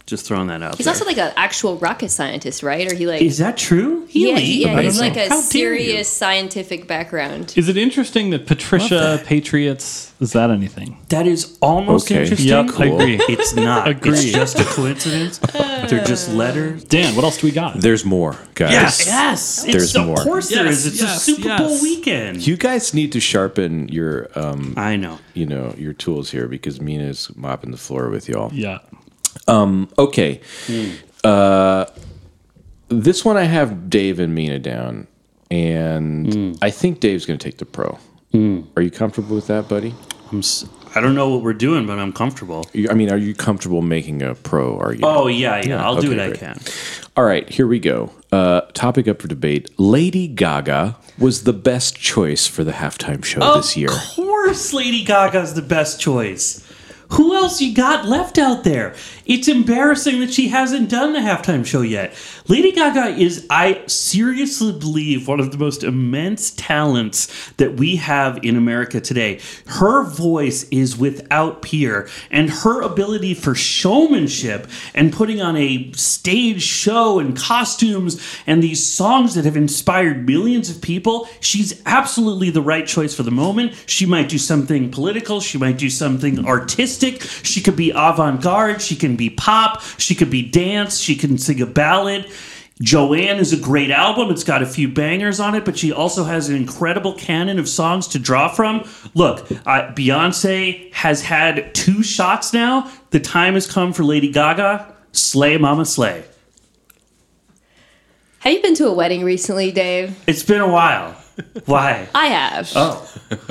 Just throwing that out He's there. also like an actual rocket scientist, right? Or he like Is that true? yeah, Healy? he- yeah, I he's don't like know. a How dare you. serious scientific background. Is it interesting that Patricia Patriots is that anything? That is almost Okay. interesting. Yep, I agree. It's not. Agree. It's just a coincidence. They're just letters. Dan, what else do we got? There's more, guys. Yes, yes. There's it's, of more. course there Yes, is. It's yes, a Super yes. Bowl weekend. You guys need to sharpen your, um, I know. you know, your tools here because Mina's mopping the floor with y'all. Yeah. Okay. Uh, this one I have Dave and Mina down, and I think Dave's going to take the pro. Are you comfortable with that, buddy? I'm s- I don't know what we're doing, but I'm comfortable. You- I mean, are you comfortable making a pro argument? Oh, yeah, yeah. I'll do okay, what I great. can. All right, here we go. Uh, topic up for debate. Lady Gaga was the best choice for the halftime show this year. Of course, Lady Gaga's the best choice. Who else you got left out there? It's embarrassing that she hasn't done the halftime show yet. Lady Gaga is, I seriously believe, one of the most immense talents that we have in America today. Her voice is without peer, and her ability for showmanship and putting on a stage show and costumes and these songs that have inspired millions of people, she's absolutely the right choice for the moment. She might do something political, she might do something artistic, she could be avant-garde, she can be pop, she could be dance, she can sing a ballad. Joanne is a great album. It's got a few bangers on it, but she also has an incredible canon of songs to draw from. Look, uh, Beyonce has had two shots now. The time has come for Lady Gaga. Slay, mama, slay. Have you been to a wedding recently, Dave? It's been a while. Why? I have. Oh,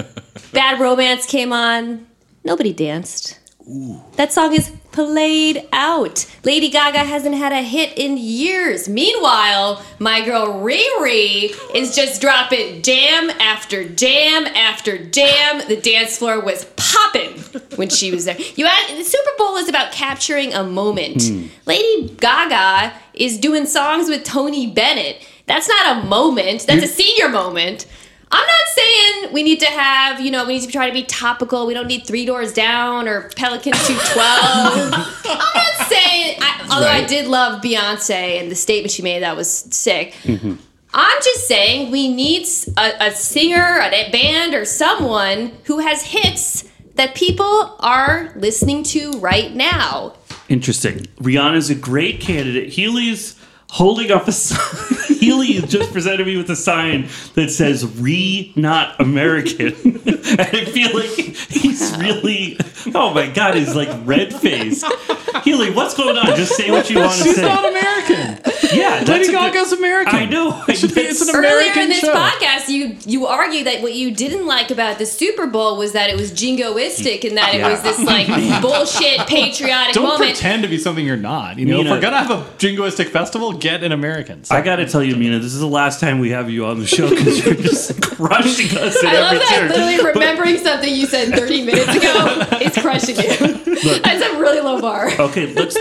Bad Romance came on. Nobody danced. That song is played out. Lady Gaga hasn't had a hit in years. Meanwhile, my girl Riri is just dropping jam after jam after jam. The dance floor was popping when she was there. You had, the Super Bowl is about capturing a moment. Lady Gaga is doing songs with Tony Bennett. That's not a moment. That's a senior moment. I'm not saying we need to have, you know, we need to try to be topical. We don't need Three Doors Down or Pelican two twelve. I'm not saying, I, although I Right. did love Beyonce and the statement she made, that was sick. I'm just saying we need a, a singer, a band, or someone who has hits that people are listening to right now. interesting. Rihanna's a great candidate. Healy's holding up a sign. Healy just presented me with a sign that says "Re Not American," and I feel like he's really. Oh my God, he's like red faced. Healy, what's going on? Just say what you want to She's say. not American. Yeah, that's Lady a good- Gaga's American. I know. It should be, it's an Earlier American in this show. podcast, you you argued that what you didn't like about the Super Bowl was that it was jingoistic and that it was this like bullshit patriotic Don't moment. pretend to be something you're not. You know, Mina- if we're gonna have a jingoistic festival, get an American. So- I got to tell you, Mina, this is the last time we have you on the show because you're just crushing us at I love every that turn. literally remembering something you said thirty minutes ago is crushing you. That's a really low bar. Okay, let's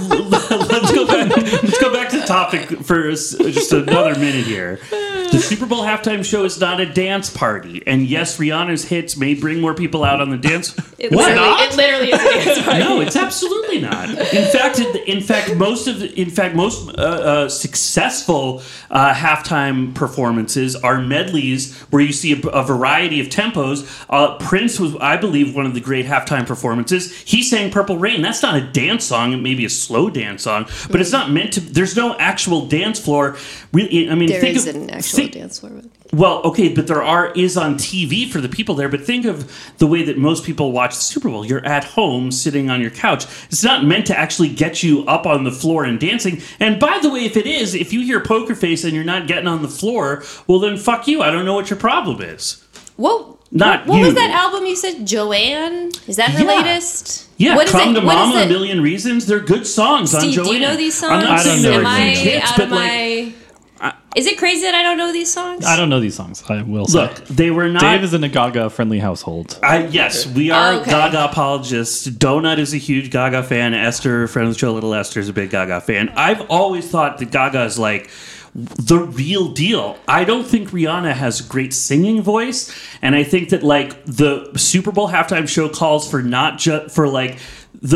let's go back. Let's go back to the topic for s- just another minute here. The Super Bowl halftime show is not a dance party, and yes, Rihanna's hits may bring more people out on the dance. It What? literally, not? it literally is a dance party. No, it's absolutely not. In fact, in, in fact, most of the, in fact most uh, uh, successful uh, halftime performances are medleys where you see a, a variety of tempos. Uh, Prince was, I believe, one of the great halftime performances. He sang "Purple Rain." That's not a dance song; it may be a slow dance song, but it's not meant to. There's no actual dance floor. Really, I mean, There think is of, an actual think- dance floor. well, okay, but there are is on T V for the people there. But think of the way that most people watch the Super Bowl. You're at home sitting on your couch. It's not meant to actually get you up on the floor and dancing. And by the way, if it is, if you hear Poker Face and you're not getting on the floor, well then fuck you. I don't know what your problem is. What? Not what you. was that album you said? Joanne? Is that her Yeah. latest? Yeah, What is Come it- to what is Mama, it? A Million Reasons. They're good songs on Steve, Joanne. do you know these songs? I'm not I saying don't they're know Am these I hits, out but of like, my... Is it crazy that I don't know these songs? I don't know these songs. I will say. look, they were not. Dave is in a Gaga-friendly household. I, yes, we are Oh, okay. Gaga apologists. Donut is a huge Gaga fan. Esther, friend of the show, Little Esther, is a big Gaga fan. I've always thought that Gaga is like the real deal. I don't think Rihanna has a great singing voice, and I think that like the Super Bowl halftime show calls for not just for like the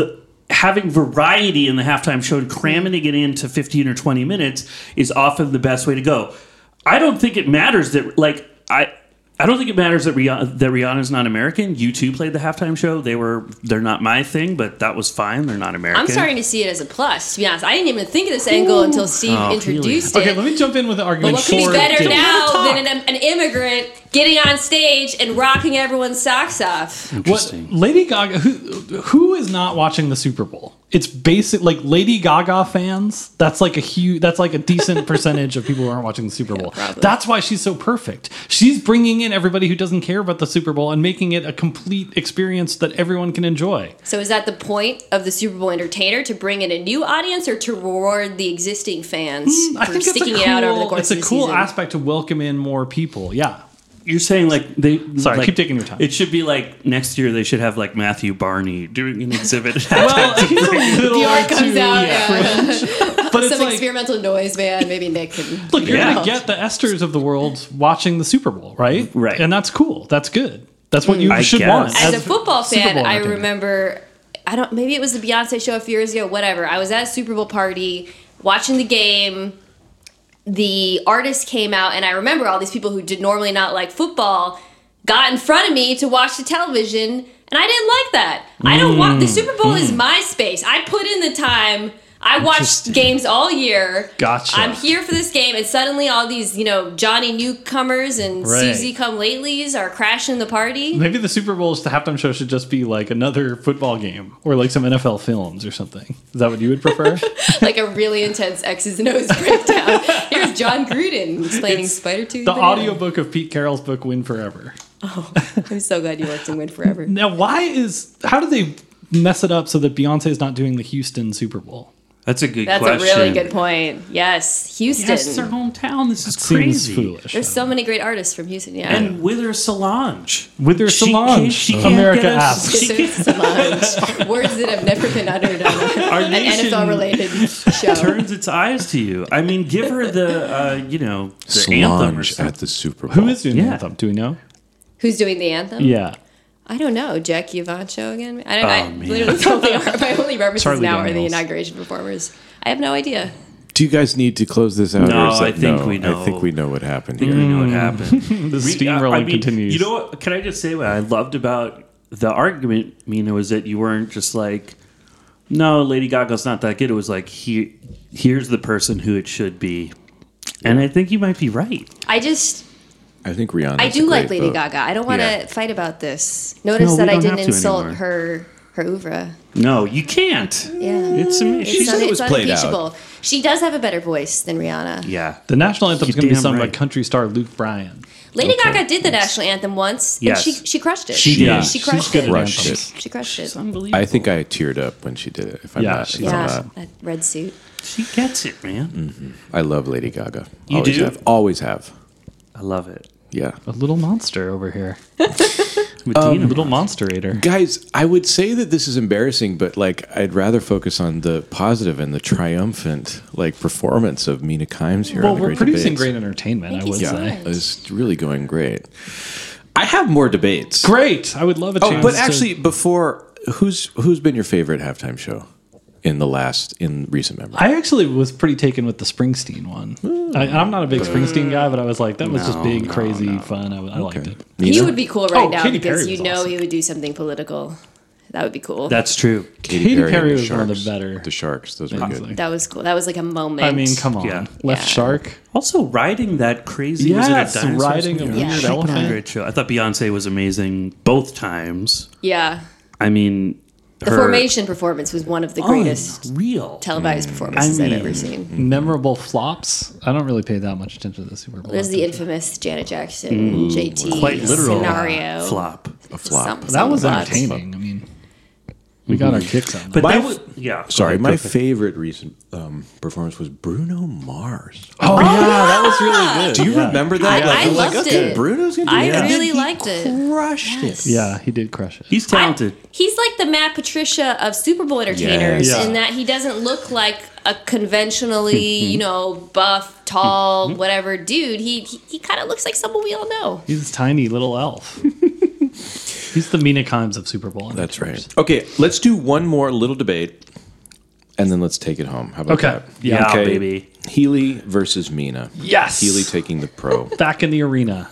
having variety in the halftime show and cramming it into fifteen or twenty minutes is often the best way to go. I don't think it matters that, like, I I don't think it matters that Rihanna, that Rihanna's not American. U two played the halftime show. They were, they're not my thing, but that was fine. They're not American. I'm starting to see it as a plus, to be honest. I didn't even think of this angle until Steve Oh, introduced Okay, it. let me jump in with the But argument what could be for better Dave. now than an, an immigrant getting on stage and rocking everyone's socks off? What Interesting. Lady Gaga? Who, who is not watching the Super Bowl? It's basic like Lady Gaga fans. That's like a huge. That's like a decent percentage of people who aren't watching the Super Bowl. probably. That's why she's so perfect. She's bringing in everybody who doesn't care about the Super Bowl and making it a complete experience that everyone can enjoy. So is that the point of the Super Bowl entertainer, to bring in a new audience or to reward the existing fans Hmm, I for think it's a sticking cool, it out over the course it's a of the cool season? aspect to welcome in more people. Yeah. You're saying like they. Sorry, like, keep taking your time. It should be like next year they should have like Matthew Barney doing an exhibit. Well, he's a little Bjork comes too out, yeah. fringe. But it's Some like, experimental noise band. Maybe Nick can. look, you're Yeah. gonna get the Esters of the world watching the Super Bowl, right? Right. And that's cool. That's good. That's what you I should guess. want. As a football Super fan, Bowl I entertainer. remember, I don't, maybe it was the Beyonce show a few years ago, whatever. I was at a Super Bowl party watching the game. The artist came out, and I remember all these people who did normally not like football got in front of me to watch the television, and I didn't like that. I don't want, the Super Bowl is my space. I put in the time. I watched Interesting. games all year. Gotcha. I'm here for this game, and suddenly all these, you know, Johnny Newcomers and Right. Susie Come Latelys are crashing the party. Maybe the Super Bowl's the halftime show should just be like another football game or like some N F L films or something. Is that what you would prefer? Like a really intense X's and O's breakdown. Here's John Gruden explaining It's Spider Tooth. the Banana. audiobook of Pete Carroll's book Win Forever. I'm so glad you worked in Win Forever. Now, why is how do they mess it up so that Beyonce's not doing the Houston Super Bowl? That's a good That's question. a really good point. Yes, Houston. Yes, it's their hometown. This is Seems crazy. foolish. There's so many great artists from Houston. Yeah. And Wither Solange. Wither She Solange, can't- she can't America get us- asks. she Solange. Words that have never been uttered on a- Our an nation N F L related show. turns its eyes to you. I mean, give her the, uh, you know, the anthem or Solange something. at the Super Bowl. Who is doing the Yeah. anthem? Do we know? Who's doing the anthem? Yeah. I don't know. Jack Giovancho again? I don't I Oh, man. literally only are, my only references Charlie now are the Daniels. inauguration performers. I have no idea. Do you guys need to close this out? No, or is that, I think no, we know. I think we know what happened I here. know what happened. The Re- steamrolling I mean, continues. You know what? Can I just say what I loved about the argument, Mina, was that you weren't just like, no, Lady Gaga's not that good. It was like, here, here's the person who it should be. And I think you might be right. I just I think Rihanna. I do like Lady Gaga. I don't want to Yeah. fight about this. Notice No, we that I don't didn't have to insult anymore. her her oeuvre. No, you can't. Yeah. It's amazing. It's, She's un- it it's was played out. unimpeachable. She does have a better voice than Rihanna. Yeah. The national anthem is You're going to be damn sung by right. country star Luke Bryan. Lady Okay. Gaga did the national anthem once, Yes. and she she crushed it. She did. Yeah, She she's crushed good it. at Crushed anthems. it. She crushed it. It's unbelievable. I think I teared up when she did it. If I'm Yeah, not, she's if I'm Yeah, not. that red suit. she gets it, man. I love Lady Gaga. You always do? have. Always have. I love it. Yeah. A little monster over here. Medina, A little monsterator. Guys, I would say that this is embarrassing, but like I'd rather focus on the positive and the triumphant like performance of Mina Kimes here. Well, on the we're Great producing Debates. great entertainment, Thank I you would so say. much. It's really going great. I have more debates. Great. I would love a chance. Oh, but to- actually, before who's who's been your favorite halftime show in the last in recent memory? I actually was pretty taken with the Springsteen one. I, I'm not a big Springsteen guy, but I was like, that was just No, big, no, crazy, no. fun. I, I liked it. He Nina? would be cool right Oh, now Katy because Perry you was know awesome. he would do something political. That would be cool. That's true. Katy and Perry the was one of the Sharks. better. The Sharks, those were Honestly. good. that was cool. That was like a moment. I mean, come on. Yeah. Left Yeah. Shark. Also, riding that crazy. Yes, was it a dinosaur or riding a something? weird She put on elephant. a great show. I thought Beyonce was amazing both times. Yeah. I mean, The her Formation performance was one of the greatest real. televised performances I I've mean- ever seen. Memorable flops. I don't really pay that much attention to the Super Bowl. There's the infamous Janet Jackson, J T Quite literal scenario. flop. A flop. Some- that some was flops. entertaining. I mean, we got our kicks on that. But My that f- was, yeah. Sorry, go my ahead, go ahead. favorite recent um, performance was Bruno Mars. oh, yeah, that was really good. Do you Yeah. remember that? I- Like, I I'm like, loved okay, it. Bruno's gonna do I it. And then really he liked it. Crushed Yes. it. Yeah, he did crush it. He's talented. I- he's like the Matt Patricia of Super Bowl entertainers Yes. Yeah. in that he doesn't look like a conventionally, you know, buff, tall, whatever dude. He he, he kind of looks like someone we all know. He's this tiny little elf. He's the Mina Kimes of Super Bowl. That's right. Okay, let's do one more little debate, and then let's take it home. How about Okay. that? Yeah, okay. baby. Healy versus Mina. Yes. Healy taking the pro. Back in the arena.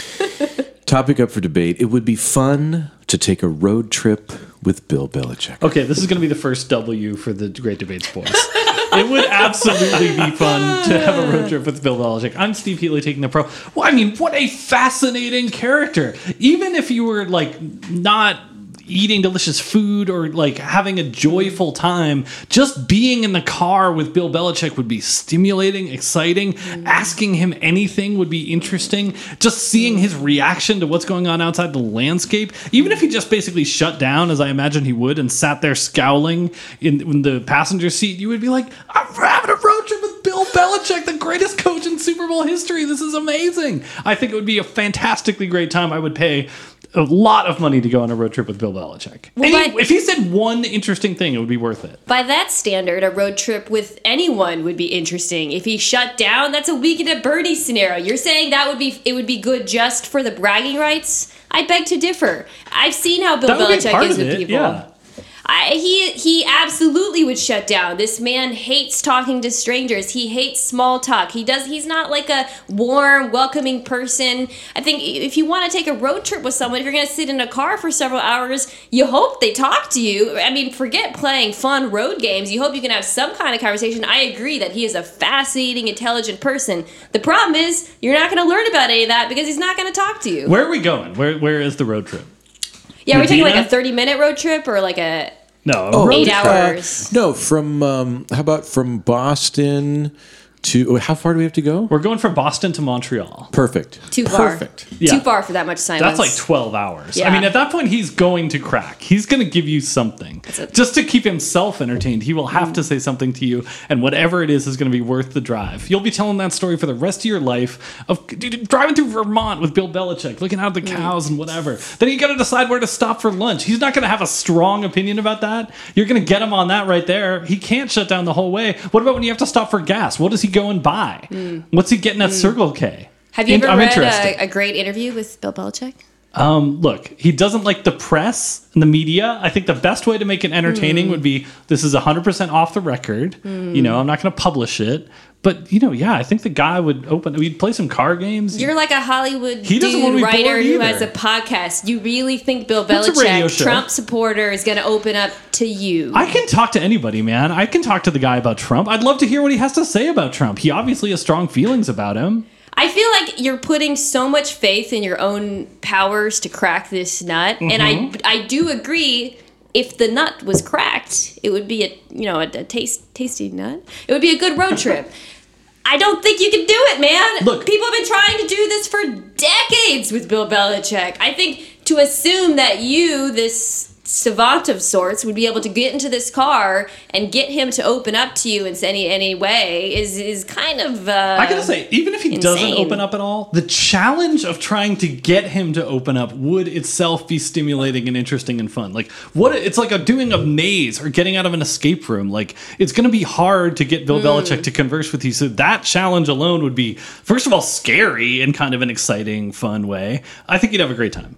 Topic up for debate. It would be fun to take a road trip with Bill Belichick. Okay, this is going to be the first W for the Great Debates boys. It would absolutely be fun to have a road trip with Bill Belichick. I'm Steve Healy taking the pro. Well, I mean, what a fascinating character. Even if you were like not eating delicious food or like having a joyful time, just being in the car with Bill Belichick would be stimulating, exciting. Asking him anything would be interesting. Just seeing his reaction to what's going on outside the landscape, even if he just basically shut down, as I imagine he would, and sat there scowling in, in the passenger seat, you would be like, I'm having a road trip with Bill Belichick, the greatest coach in Super Bowl history. This is amazing. I think it would be a fantastically great time. I would pay a lot of money to go on a road trip with Bill Belichick. Well, Any- but- if he said one interesting thing, it would be worth it. By that standard, a road trip with anyone would be interesting. If he shut down, that's a weekend at Bernie scenario. You're saying that would be it would be good just for the bragging rights? I beg to differ. I've seen how Bill That would be Belichick part is of with it, people. yeah. I, he he absolutely would shut down. This man hates talking to strangers. He hates small talk. He does. He's not like a warm, welcoming person. I think if you want to take a road trip with someone, if you're going to sit in a car for several hours, you hope they talk to you. I mean, forget playing fun road games. You hope you can have some kind of conversation. I agree that he is a fascinating, intelligent person. The problem is you're not going to learn about any of that because he's not going to talk to you. Where are we going? Where Where is the road trip? Yeah, we're taking like Medina? a thirty minute road trip or like a No, a Oh, road eight trip. hours. No, from um, how about from Boston to how far do we have to go? We're going from Boston to Montreal. Perfect. Too far. Perfect. Yeah. Too far for that much silence. That's like twelve hours. I Yeah. mean, at that point, he's going to crack. He's going to give you something. it. Just to keep himself entertained, he will have to say something to you, and whatever it is is going to be worth the drive. You'll be telling that story for the rest of your life of dude, driving through Vermont with Bill Belichick, looking out at the cows and whatever. Then you got to decide where to stop for lunch. He's not going to have a strong opinion about that. You're going to get him on that right there. He can't shut down the whole way. What about when you have to stop for gas? What is he going by? What's he getting at Circle K? Have you ever I'm read interested. a, a great interview with Bill Belichick? Um, look, he doesn't like the press and the media. I think the best way to make it entertaining Hmm. would be this is one hundred percent off the record. You know, I'm not going to publish it. But, you know, yeah, I think the guy would open, we'd play some card games. You're like a Hollywood He doesn't wanna dude be writer bored who either. has a podcast. You really think Bill That's a radio Belichick, show. Trump supporter, is going to open up to you? I can talk to anybody, man. I can talk to the guy about Trump. I'd love to hear what he has to say about Trump. He obviously has strong feelings about him. I feel like you're putting so much faith in your own powers to crack this nut, and I Mm-hmm. I do agree. If the nut was cracked, it would be a you know a, a taste tasty nut. It would be a good road trip. I don't think you can do it, man. Look- People have been trying to do this for decades with Bill Belichick. I think to assume that you, this savant of sorts, would be able to get into this car and get him to open up to you in any any way is is kind of. Uh, I gotta say, even if he doesn't insane. open up at all, the challenge of trying to get him to open up would itself be stimulating and interesting and fun. Like what it's like a doing a maze or getting out of an escape room. Like it's gonna be hard to get Bill Hmm. Belichick to converse with you. So that challenge alone would be, first of all, scary in kind of an exciting, fun way. I think you'd have a great time.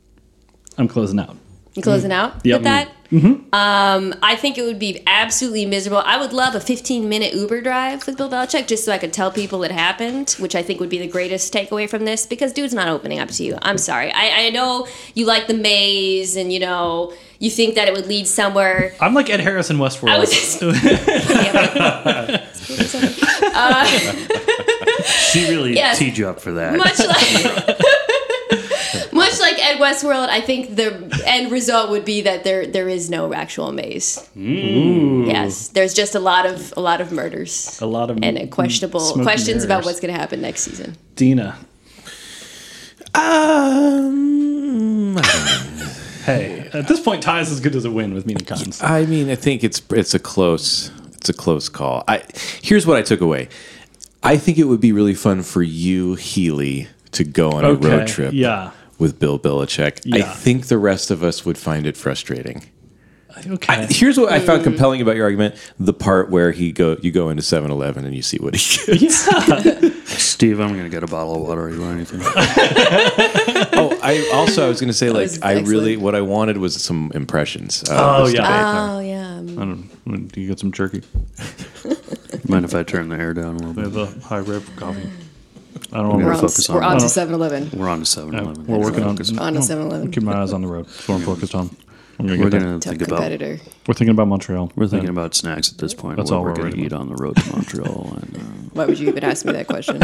I'm closing out. You closing out Yep. with that? Mm-hmm. Um, I think it would be absolutely miserable. I would love a fifteen minute Uber drive with Bill Belichick just so I could tell people it happened, which I think would be the greatest takeaway from this because dude's not opening up to you. I'm sorry. I, I know you like the maze and, you know, you think that it would lead somewhere. I'm like Ed Harris in Westworld. I was just. She really Yes. teed you up for that. Much like. Much like Ed Westworld, I think the end result would be that there there is no actual maze. Yes, there's just a lot of a lot of murders a lot of and questionable smoke and questions about mirrors. what's going to happen next season. Dina. Um, Hey, at this point, tie is as good as a win with Mina Kimes. I mean, I think it's it's a close it's a close call. I here's what I took away. I think it would be really fun for you, Healy, to go on a Okay, road trip yeah. with Bill Belichick. I Yeah. think the rest of us would find it frustrating. Okay. I, here's what I found compelling about your argument: the part where he go, you go into seven eleven and you see what he gets. Steve, I'm going to get a bottle of water. You want anything? Oh, I also I was going to say like was I really excellent. what I wanted was some impressions. of Oh, this yeah. debate. Oh yeah. I don't. Do you get some jerky? Mind if I turn the air down a little We bit? have a high rib coffee. I don't We're know. We're gonna on, focus we're on- on to Oh. seven eleven. We're on to seven eleven. We're working on. Focus. On to seven eleven. Keep my eyes on the road. That's what I'm focused on. I'm gonna We're get going there. to Tough think about competitor. We're thinking about Montreal. we're thinking Yeah. about snacks at this point. That's what all we're we're going to worried eat on the road to Montreal. And, uh, Why would you even ask me that question?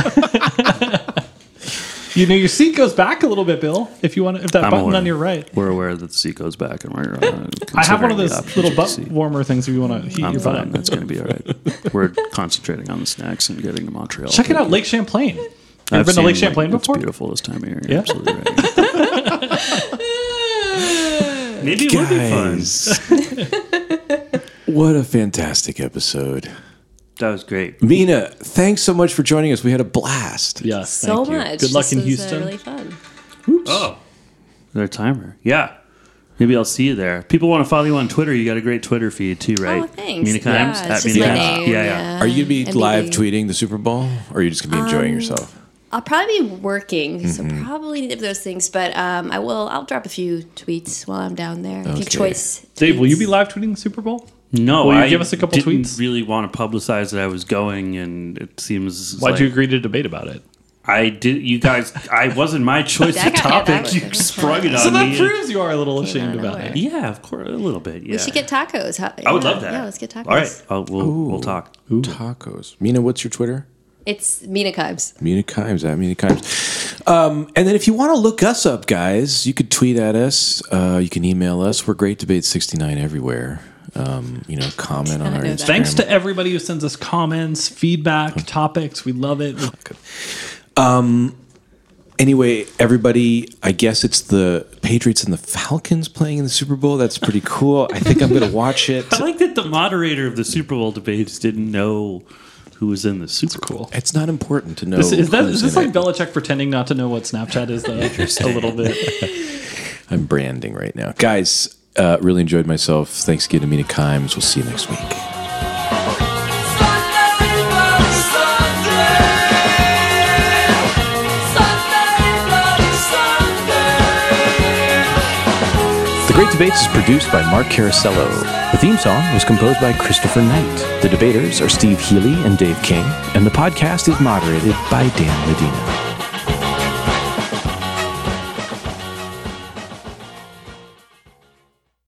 You know, your seat goes back a little bit, Bill. If you want, if that I'm button aware. on your right. We're aware that the seat goes back, and we're. Uh, I have one of considering the those options little of the butt seat. warmer things if you want to heat I'm your fine. butt. That's going to be all right. We're concentrating on the snacks and getting to Montreal. Check it Thank out, you. Lake Champlain. You I've ever been to seen Lake Champlain It's before? beautiful this time of year. You're Yeah? absolutely right. Maybe it would be fun. Guys, what a fantastic episode. That was great. Mina, thanks so much for joining us. We had a blast. Yes, so thank you. much. Good luck This in was, uh, Houston. really fun. Oh, their timer. Yeah. Maybe I'll see you there. People want to follow you on Twitter. You got a great Twitter feed too, right? Oh, thanks. Mina Kimes Yeah, at it's just Mina my Kimes. name. Yeah, yeah. Are you going to be M B B. live tweeting the Super Bowl, or are you just going to be enjoying Um, yourself? I'll probably be working, so Mm-hmm. probably neither of those things. But um, I will. I'll drop a few tweets while I'm down there. A few Okay. choice. Dave, will you tweets. be live tweeting the Super Bowl? No, Will you I give us a couple didn't tweets? really want to publicize that I was going, and it seems. Why'd like you agree to debate about it? I did. You guys, I wasn't my choice That of got- yeah, that topic. was- You that was sprung it fun. on So that me. proves you are a little Came ashamed out of about nowhere. it. Yeah, of course, a little bit. Yeah, We should get tacos. How, I would yeah, love that. Yeah, let's get tacos. All right, I'll, we'll we'll talk. Tacos. Mina, what's your Twitter? It's Mina Kimes. Mina Kimes, at Mina Kimes. Um, and then if you want to look us up, guys, you could tweet at us. Uh, you can email us. We're Great Debate sixty-nine everywhere. Um, you know, comment on I our know Instagram. that. Thanks to everybody who sends us comments, feedback, topics. We love it. Anyway, everybody, I guess it's the Patriots and the Falcons playing in the Super Bowl. That's pretty cool. I think I'm going to watch it. I like that the moderator of the Super Bowl debates didn't know who was in the Super Bowl. It's not important to know. This, is that who's is this in like it. Belichick pretending not to know what Snapchat is? Though a little bit. I'm branding right now. Guys, uh, really enjoyed myself. Thanks again to Mina Kimes. We'll see you next week. The Great Debates is produced by Mark Carasello. The theme song was composed by Christopher Knight. The debaters are Steve Healy and Dave King, and the podcast is moderated by Dan Medina.